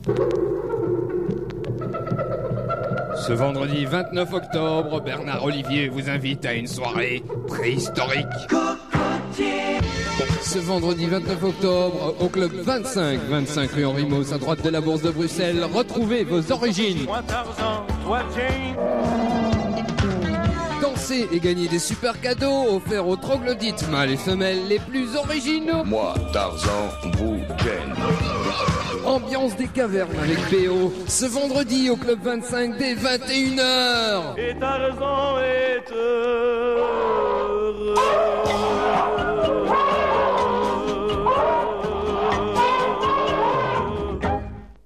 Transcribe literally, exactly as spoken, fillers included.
Ce vendredi vingt-neuf octobre, Bernard Olivier vous invite à une soirée préhistorique. Ce vendredi vingt-neuf octobre, au club vingt-cinq, vingt-cinq rue Henri Mauss, à droite de la Bourse de Bruxelles, retrouvez vos origines. Moi Tarzan, toi Jane. Dansez et gagnez des super cadeaux offerts aux troglodytes mâles et femelles les plus originaux. Moi Tarzan, vous Jane. Ambiance des cavernes avec P O, ce vendredi au club vingt-cinq dès vingt et une heures. Et Tarzan est heureux.